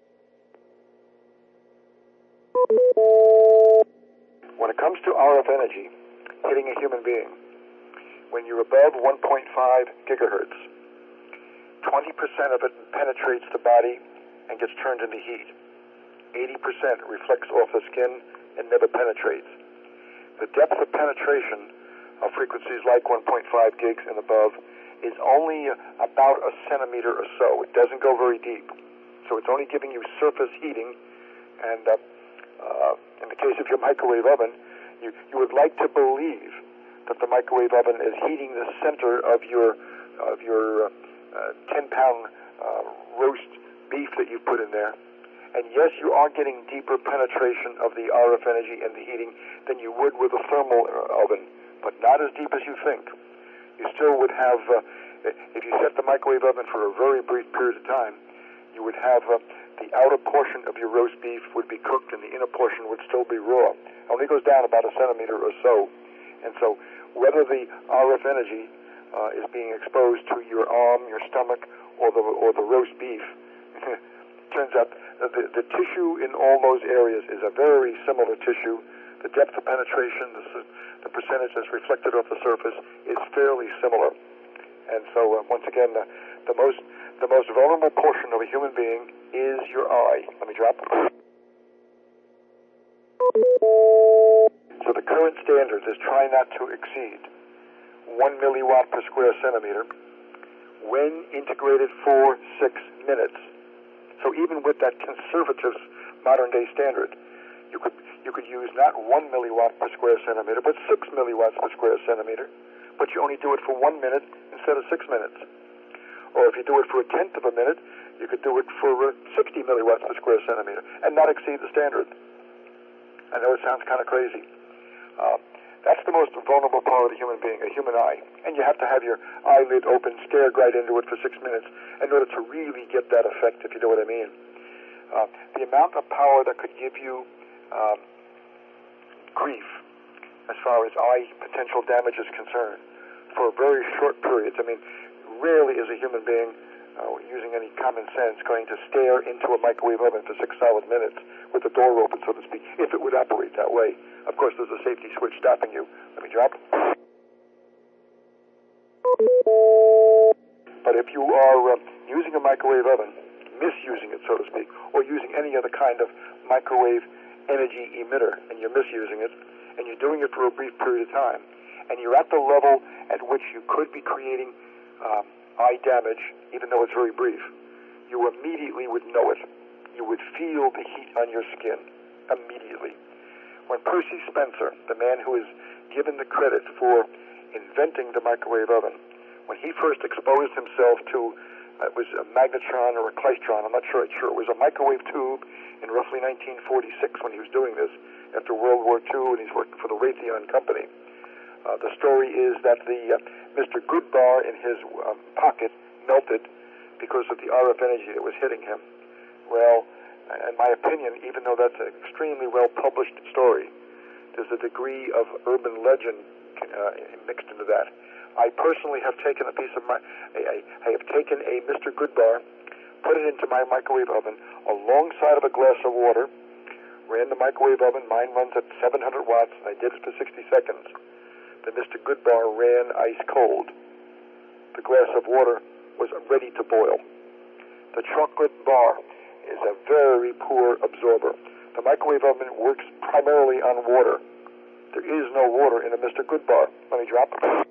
When it comes to RF energy hitting a human being, when you're above 1.5 gigahertz, 20% of it penetrates the body and gets turned into heat. 80% reflects off the skin and never penetrates. The depth of penetration of frequencies like 1.5 gigs and above is only about a centimeter or so. It doesn't go very deep. So it's only giving you surface heating. And in the case of your microwave oven, you would like to believe that the microwave oven is heating the center of your 10-pound roast beef that you put in there. And yes, you are getting deeper penetration of the RF energy and the heating than you would with a thermal oven, but not as deep as you think. You still would have, if you set the microwave oven for a very brief period of time, you would have the outer portion of your roast beef would be cooked and the inner portion would still be raw. It only goes down about a centimeter or so. And so whether the RF energy is being exposed to your arm, your stomach, or the roast beef, turns out the tissue in all those areas is a very similar tissue. The depth of penetration, the percentage that's reflected off the surface is fairly similar. And so once again, the most vulnerable portion of a human being is your eye. Let me drop. So the current standard is try not to exceed 1 milliwatt per square centimeter when integrated for 6 minutes. So even with that conservative modern-day standard, you could use not 1 milliwatt per square centimeter, but 6 milliwatts per square centimeter, but you only do it for 1 minute instead of 6 minutes. Or if you do it for a tenth of a minute, you could do it for 60 milliwatts per square centimeter and not exceed the standard. I know it sounds kind of crazy. That's the most vulnerable part of the human being, a human eye. And you have to have your eyelid open, stared right into it for 6 minutes in order to really get that effect, if you know what I mean. The amount of power that could give you grief as far as eye potential damage is concerned for very short periods. I mean, rarely is a human being using any common sense going to stare into a microwave oven for 6 solid minutes with the door open, so to speak, if it would operate that way. Of course, there's a safety switch stopping you. Let me drop. But if you are using a microwave oven, misusing it, so to speak, or using any other kind of microwave energy emitter, and you're misusing it, and you're doing it for a brief period of time, and you're at the level at which you could be creating eye damage, even though it's very brief, you immediately would know it. You would feel the heat on your skin immediately. When Percy Spencer, the man who is given the credit for inventing the microwave oven, when he first exposed himself to, it was a magnetron or a klystron, I'm not sure it was a microwave tube in roughly 1946 when he was doing this, after World War II, and he's working for the Raytheon Company. The story is that the Mr. Goodbar in his pocket melted because of the RF energy that was hitting him. Well, in my opinion, even though that's an extremely well-published story, there's a degree of urban legend mixed into that. I personally have taken a piece of I have taken a Mr. Goodbar, put it into my microwave oven alongside of a glass of water, ran the microwave oven. Mine runs at 700 watts, and I did it for 60 seconds. The Mr. Goodbar ran ice cold. The glass of water was ready to boil. The chocolate bar is a very poor absorber. The microwave oven works primarily on water. There is no water in a Mr. Goodbar. Let me drop it.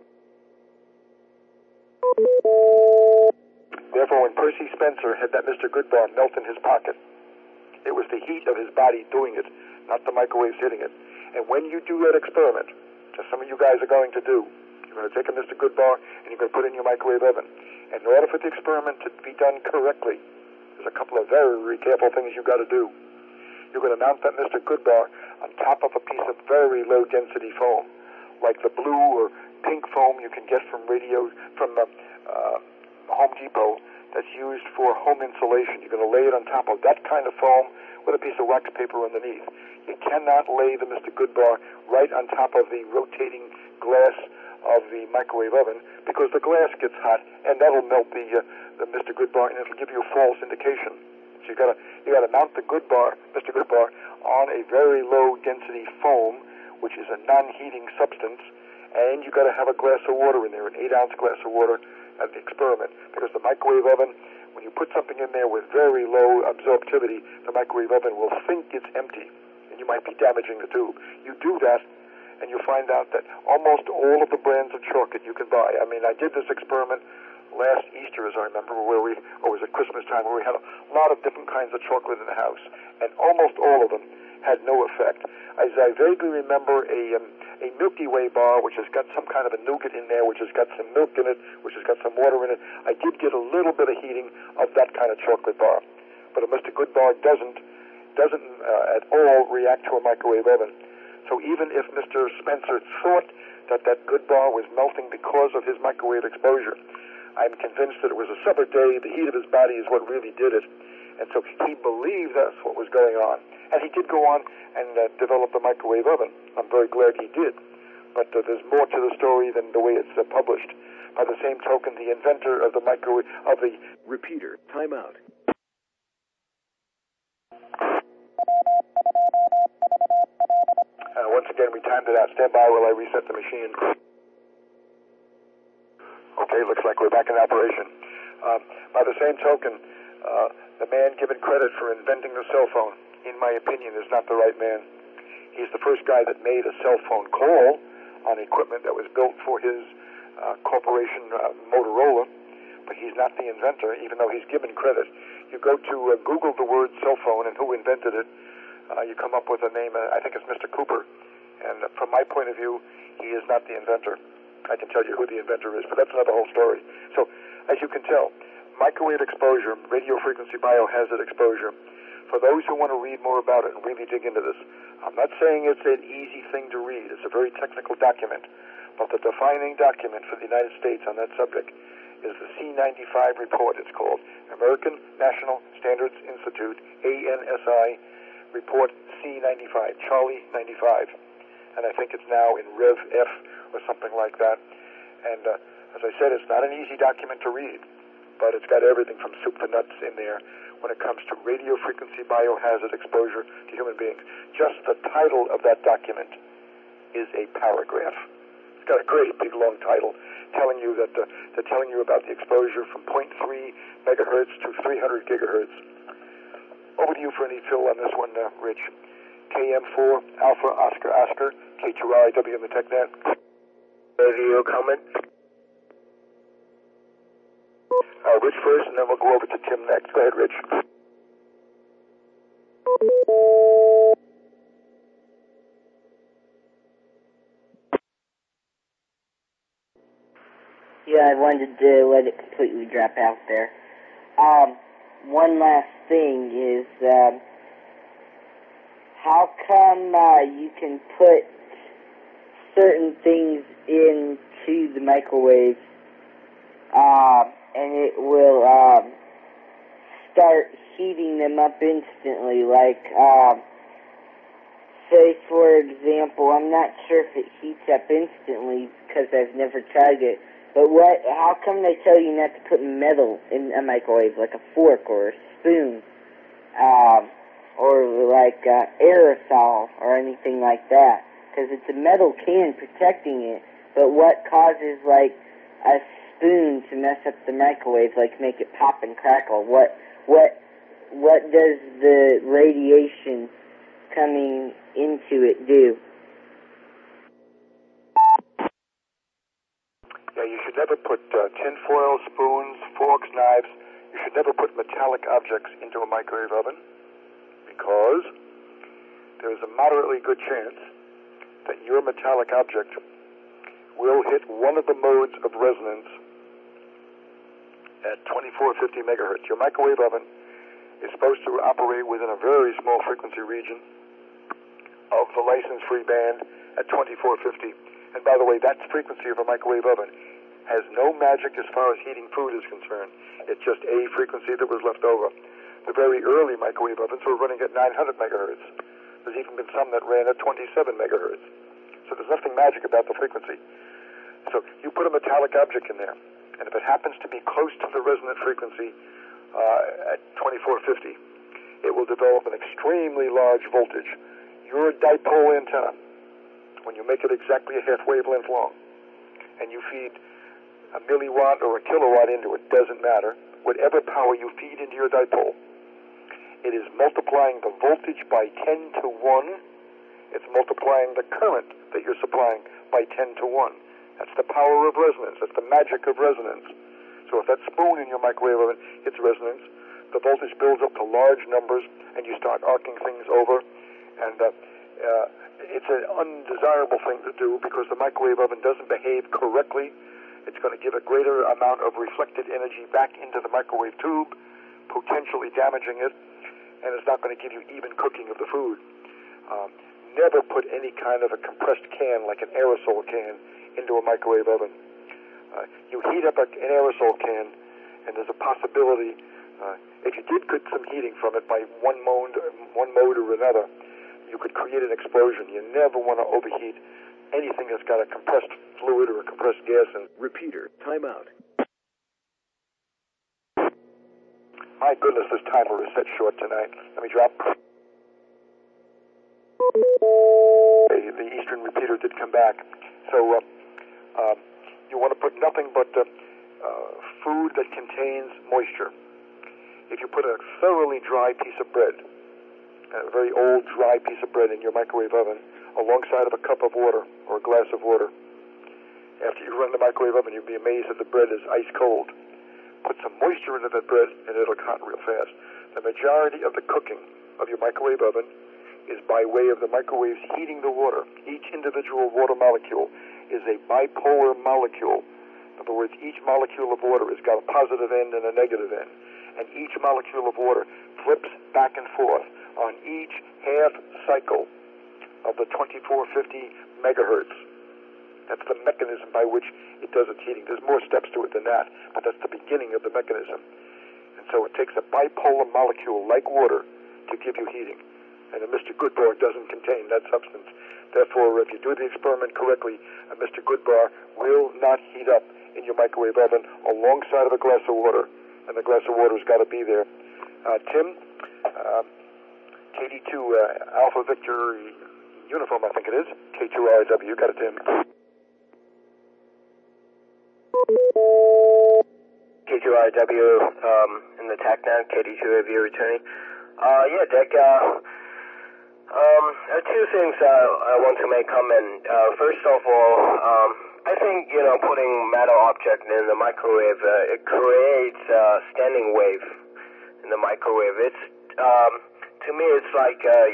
Therefore, when Percy Spencer had that Mr. Goodbar melt in his pocket, it was the heat of his body doing it, not the microwaves hitting it. And when you do that experiment, as some of you guys are going to do, you're going to take a Mr. Goodbar and you're going to put it in your microwave oven. And in order for the experiment to be done correctly, there's a couple of very careful things you've got to do. You're going to mount that Mr. Goodbar on top of a piece of very low-density foam, like the blue or pink foam you can get from Home Depot that's used for home insulation. You're going to lay it on top of that kind of foam with a piece of wax paper underneath. You cannot lay the Mr. Goodbar right on top of the rotating glass of the microwave oven, because the glass gets hot and that'll melt the Mr. Goodbar, and it'll give you a false indication. So you got to mount the Mr. Goodbar, on a very low density foam, which is a non-heating substance, and you got to have a glass of water in there, an 8-ounce glass of water at the experiment, because the microwave oven, when you put something in there with very low absorptivity, the microwave oven will think it's empty, and you might be damaging the tube. You do that, and you find out that almost all of the brands of chocolate you can buy. I mean, I did this experiment last Easter, as I remember, or it was at Christmas time, where we had a lot of different kinds of chocolate in the house, and almost all of them had no effect. As I vaguely remember a Milky Way bar, which has got some kind of a nougat in there, which has got some milk in it, which has got some water in it. I did get a little bit of heating of that kind of chocolate bar, but a Mr. Goodbar doesn't at all react to a microwave oven. So even if Mr. Spencer thought that Goodbar was melting because of his microwave exposure, I'm convinced that it was a summer day. The heat of his body is what really did it, and so he believed that's what was going on. And he did go on and develop the microwave oven. I'm very glad he did. But there's more to the story than the way it's published. By the same token, the inventor of the microwave, of the... Repeater, timeout. Once again, we timed it out. Stand by while I reset the machine. Okay, looks like we're back in operation. By the same token, the man given credit for inventing the cell phone, in my opinion, is not the right man. He's the first guy that made a cell phone call on equipment that was built for his corporation, Motorola, but he's not the inventor, even though he's given credit. You go to Google the word cell phone and who invented it, you come up with a name, I think it's Mr. Cooper, and from my point of view, he is not the inventor. I can tell you who the inventor is, but that's another whole story. So, as you can tell, microwave exposure, radio frequency biohazard exposure, for those who want to read more about it and really dig into this, I'm not saying it's an easy thing to read. It's a very technical document. But the defining document for the United States on that subject is the C95 report. It's called American National Standards Institute, ANSI, report C95, Charlie 95. And I think it's now in Rev F or something like that. And as I said, it's not an easy document to read, but it's got everything from soup to nuts in there when it comes to radio frequency biohazard exposure to human beings. Just the title of that document is a paragraph. It's got a great big long title telling you that they're telling you about the exposure from 0.3 megahertz to 300 gigahertz. Over to you for any fill on this one, Rich. KM4 Alpha Oscar Oscar, K2RIW in the TechNet. Review coming. Rich first, and then we'll go over to Tim next. Go ahead, Rich. Yeah, I wanted to let it completely drop out there. One last thing is, how come you can put certain things into the microwave and it will start heating them up instantly? Like, say, for example, I'm not sure if it heats up instantly because I've never tried it, but how come they tell you not to put metal in a microwave, like a fork or a spoon, or like aerosol or anything like that? Because it's a metal can protecting it, but what causes, like, a spoon to mess up the microwave, like make it pop and crackle? What does the radiation coming into it do? Yeah, you should never put tin foil, spoons, forks, knives. You should never put metallic objects into a microwave oven because there's a moderately good chance that your metallic object will hit one of the modes of resonance at 2450 megahertz. Your microwave oven is supposed to operate within a very small frequency region of the license-free band at 2450. And by the way, that frequency of a microwave oven has no magic as far as heating food is concerned. It's just a frequency that was left over. The very early microwave ovens were running at 900 megahertz. There's even been some that ran at 27 megahertz. So there's nothing magic about the frequency. So you put a metallic object in there, and if it happens to be close to the resonant frequency at 2450, it will develop an extremely large voltage. Your dipole antenna, when you make it exactly a half wavelength long, and you feed a milliwatt or a kilowatt into it, doesn't matter. Whatever power you feed into your dipole, it is multiplying the voltage by 10 to 1. It's multiplying the current that you're supplying by 10 to 1. That's the power of resonance. That's the magic of resonance. So if that spoon in your microwave oven hits resonance, the voltage builds up to large numbers, and you start arcing things over. And it's an undesirable thing to do because the microwave oven doesn't behave correctly. It's going to give a greater amount of reflected energy back into the microwave tube, potentially damaging it, and it's not going to give you even cooking of the food. Never put any kind of a compressed can, like an aerosol can, into a microwave oven. You heat up an aerosol can, and there's a possibility, if you did get some heating from it by one mode or another, you could create an explosion. You never want to overheat anything that's got a compressed fluid or a compressed gas in it. Repeater, timeout. My goodness, this timer is set short tonight. Let me drop. The Eastern repeater did come back. So you want to put nothing but food that contains moisture. If you put a thoroughly dry piece of bread, a very old dry piece of bread in your microwave oven, alongside of a cup of water or a glass of water, after you run the microwave oven, you'll be amazed that the bread is ice cold. Put some moisture into that bread, and it'll hot real fast. The majority of the cooking of your microwave oven is by way of the microwaves heating the water. Each individual water molecule is a bipolar molecule. In other words, each molecule of water has got a positive end and a negative end. And each molecule of water flips back and forth on each half cycle of the 2450 megahertz. That's the mechanism by which it does its heating. There's more steps to it than that, but that's the beginning of the mechanism. And so it takes a bipolar molecule like water to give you heating. And a Mr. Goodbar doesn't contain that substance. Therefore, if you do the experiment correctly, a Mr. Goodbar will not heat up in your microwave oven alongside of a glass of water, and the glass of water's got to be there. Tim, KD2 Alpha Victor Uniform, I think it is, K2RIW, got it, Tim. K2RIW in the TACNAV, KD2 review returning. Yeah, Dick, Two things I want to make comment. First of all, I think, putting metal object in the microwave, it creates a standing wave in the microwave. It's, to me, it's like,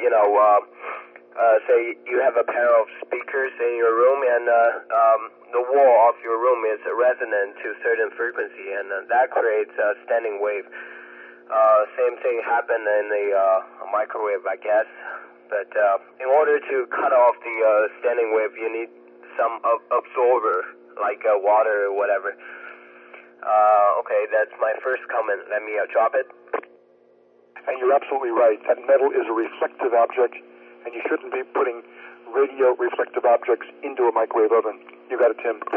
say you have a pair of speakers in your room and the wall of your room is resonant to a certain frequency, and that creates a standing wave. Same thing happened in the microwave, I guess. But in order to cut off the standing wave, you need some absorber, like water or whatever. Okay, that's my first comment. Let me drop it. And you're absolutely right. That metal is a reflective object, and you shouldn't be putting radio reflective objects into a microwave oven. You got it, Tim.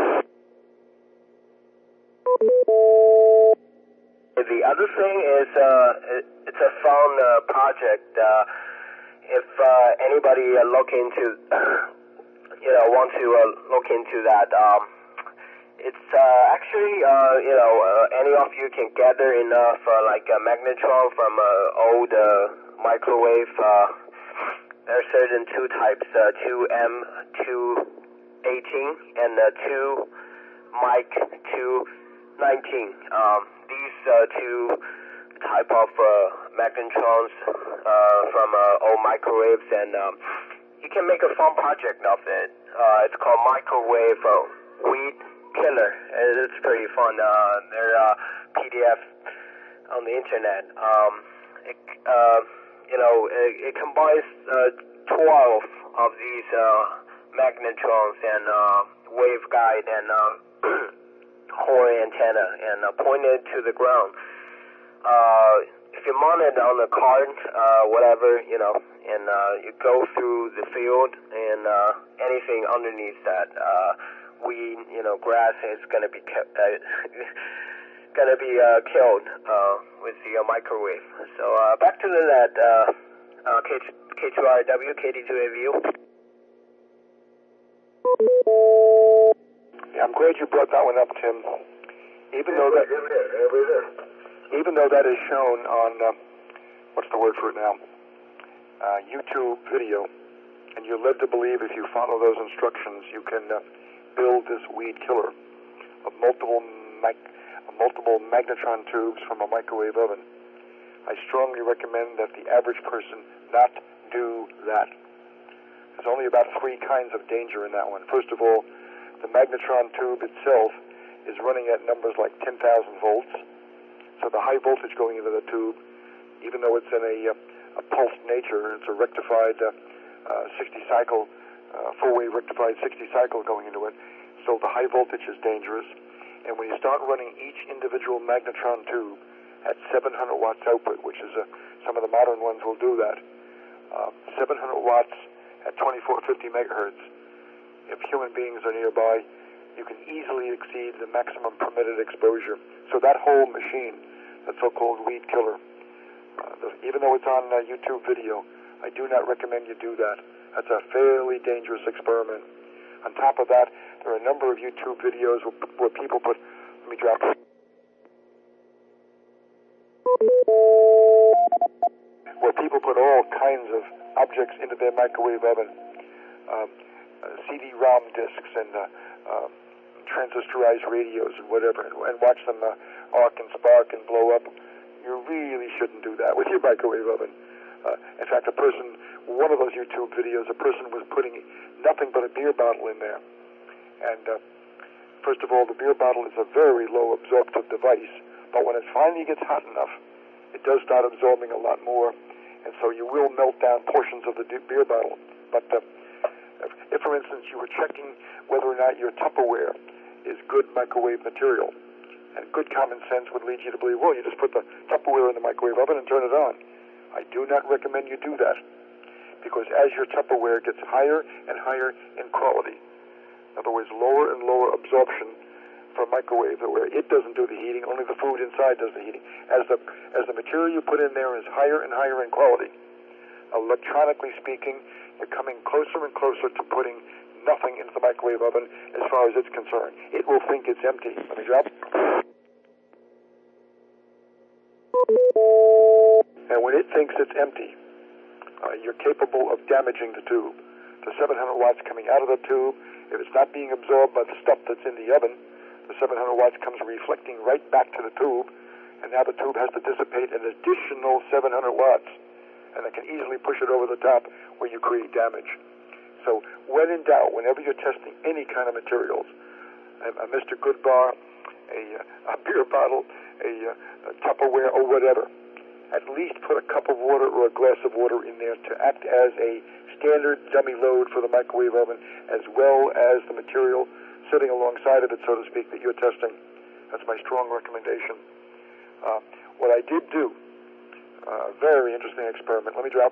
The other thing is it's a fun project. If anybody look into, want to look into that, it's actually, any of you can gather enough like a magnetron from old microwave. There are certain two types, 2M218 and 2Mike219. These two type of magnetrons from old microwaves, and you can make a fun project of it. It's called Microwave Weed Killer. It's pretty fun. There are PDF on the internet. It combines 12 of these magnetrons and waveguide and horn antenna, and point it to the ground. If you mount it on a cart, whatever, and you go through the field, and anything underneath that weed, grass is going to be killed with the microwave. So back to that K2RW, KD2AVU. Yeah, I'm glad you brought that one up, Tim. Even though that is shown on, what's the word for it now? YouTube video, and you're led to believe if you follow those instructions, you can build this weed killer of multiple magnetron tubes from a microwave oven. I strongly recommend that the average person not do that. There's only about three kinds of danger in that one. First of all, the magnetron tube itself is running at numbers like 10,000 volts. So the high voltage going into the tube, even though it's in a pulsed nature, it's a rectified 60-cycle, four-way rectified 60 cycle going into it. So the high voltage is dangerous. And when you start running each individual magnetron tube at 700 watts output, which is some of the modern ones will do that, 700 watts at 2450 megahertz, if human beings are nearby, you can easily exceed the maximum permitted exposure. So that whole machine, that so-called weed killer, even though it's on YouTube video, I do not recommend you do that. That's a fairly dangerous experiment. On top of that, there are a number of YouTube videos where people put, let me drop it, where people put all kinds of objects into their microwave oven. CD-ROM discs and transistorized radios and whatever, and watch them arc and spark and blow up. You really shouldn't do that with your microwave oven. In fact, one of those YouTube videos, a person was putting nothing but a beer bottle in there. And first of all, the beer bottle is a very low absorptive device, but when it finally gets hot enough, it does start absorbing a lot more, and so you will melt down portions of the beer bottle. But if, for instance, you were checking whether or not your Tupperware is good microwave material, and good common sense would lead you to believe, well, you just put the Tupperware in the microwave oven and turn it on. I do not recommend you do that, because as your Tupperware gets higher and higher in quality, in other words, lower and lower absorption for a microwave, where it doesn't do the heating, only the food inside does the heating. As the material you put in there is higher and higher in quality, electronically speaking, you're coming closer and closer to putting nothing into the microwave oven as far as it's concerned. It will think it's empty. Let me drop it. And when it thinks it's empty, you're capable of damaging the tube. The 700 watts coming out of the tube, if it's not being absorbed by the stuff that's in the oven, the 700 watts comes reflecting right back to the tube, and now the tube has to dissipate an additional 700 watts, and it can easily push it over the top where you create damage. So when in doubt, whenever you're testing any kind of materials, a Mr. Goodbar, a beer bottle, a Tupperware, or whatever, at least put a cup of water or a glass of water in there to act as a standard dummy load for the microwave oven, as well as the material sitting alongside of it, so to speak, that you're testing. That's my strong recommendation. What I did do, a very interesting experiment. Let me drop.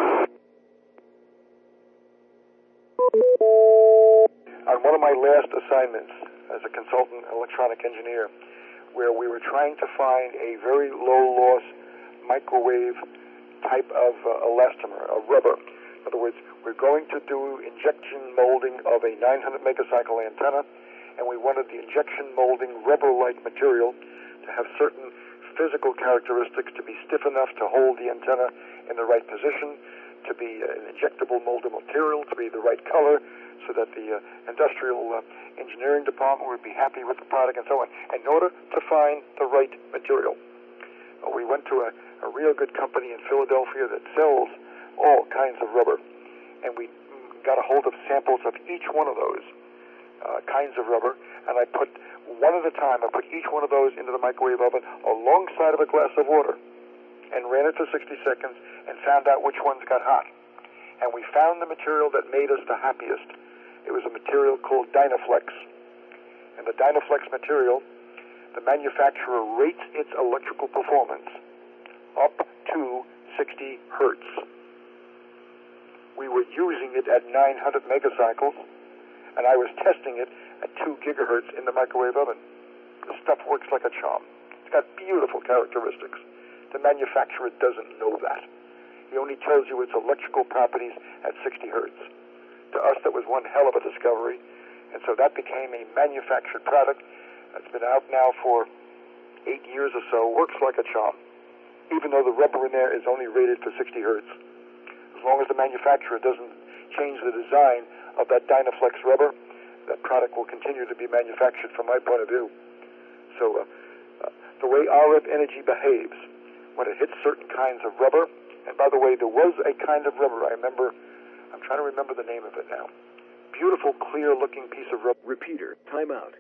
On one of my last assignments as a consultant electronic engineer, where we were trying to find a very low-loss microwave type of elastomer, a rubber. In other words, we're going to do injection molding of a 900 megacycle antenna, and we wanted the injection molding rubber-like material to have certain physical characteristics, to be stiff enough to hold the antenna in the right position, to be an injectable moldable material, to be the right color, so that the industrial engineering department would be happy with the product, and so on, in order to find the right material. We went to a real good company in Philadelphia that sells all kinds of rubber, and we got a hold of samples of each one of those kinds of rubber, and I put one at a time, I put each one of those into the microwave oven alongside of a glass of water and ran it for 60 seconds and found out which ones got hot. And we found the material that made us the happiest. It was a material called Dynaflex. And the Dynaflex material, the manufacturer rates its electrical performance up to 60 hertz. We were using it at 900 megacycles, and I was testing it at 2 gigahertz in the microwave oven. The stuff works like a charm. It's got beautiful characteristics. The manufacturer doesn't know that. He only tells you its electrical properties at 60 hertz. To us, that was one hell of a discovery, and so that became a manufactured product that's been out now for 8 years or so, works like a charm, even though the rubber in there is only rated for 60 hertz. As long as the manufacturer doesn't change the design of that Dynaflex rubber, that product will continue to be manufactured from my point of view. So the way RF energy behaves when it hits certain kinds of rubber, and by the way, there was a kind of rubber, I'm trying to remember the name of it now. Beautiful, clear-looking piece of rubber. Repeater, timeout.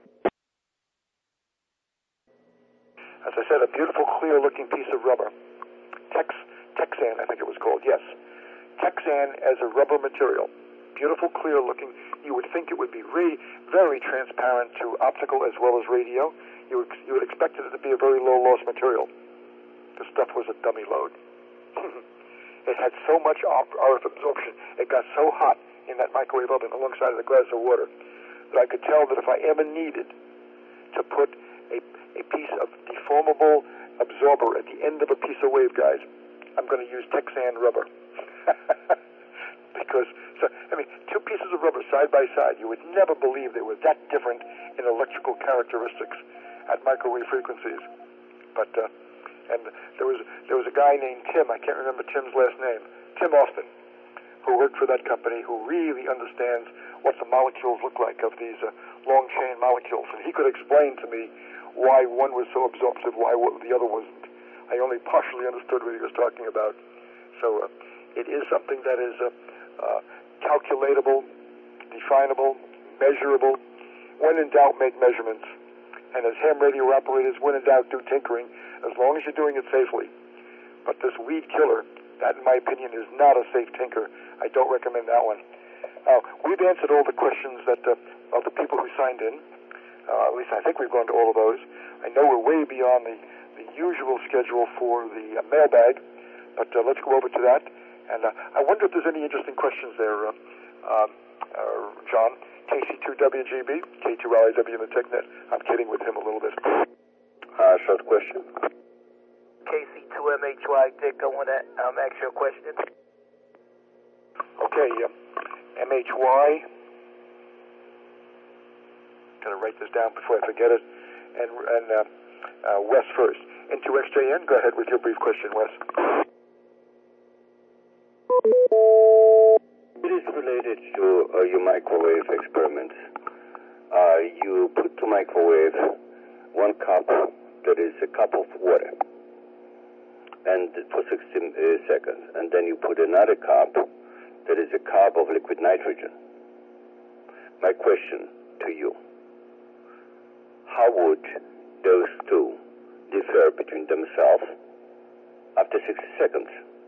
As I said, a beautiful, clear-looking piece of rubber. Texan, I think it was called, yes. Texan as a rubber material. Beautiful, clear-looking. You would think it would be very transparent to optical as well as radio. You would expect it to be a very low-loss material. The stuff was a dummy load. It had so much RF absorption. It got so hot in that microwave oven alongside of the glass of water that I could tell that if I ever needed to put a piece of deformable absorber at the end of a piece of waveguide, I'm going to use Texan rubber. Because, two pieces of rubber side by side, you would never believe they were that different in electrical characteristics at microwave frequencies. But, and there was a guy named Tim, I can't remember Tim's last name, Tim Austin, who worked for that company, who really understands what the molecules look like of these long chain molecules. And he could explain to me why one was so absorptive, why the other wasn't. I only partially understood what he was talking about. So it is something that is calculatable, definable, measurable. When in doubt, make measurements. And as ham radio operators, when in doubt, do tinkering, as long as you're doing it safely. But this weed killer, that in my opinion is not a safe tinker. I don't recommend that one. We've answered all the questions that of the people who signed in. At least I think we've gone to all of those. I know we're way beyond the usual schedule for the mailbag, but let's go over to that. And I wonder if there's any interesting questions there, John. KC2WGB, K2LIW in the TechNet. I'm kidding with him a little bit. Short question. KC2MHY, Dick, I want to ask you a question. Okay, MHY. Going to write this down before I forget it. And Wes first. Into XJN, go ahead with your brief question, Wes. related to your microwave experiments. You put to microwave 1 cup that is a cup of water, and for 60 seconds, and then you put another cup that is a cup of liquid nitrogen. My question to you: how would those two differ between themselves after 60 seconds?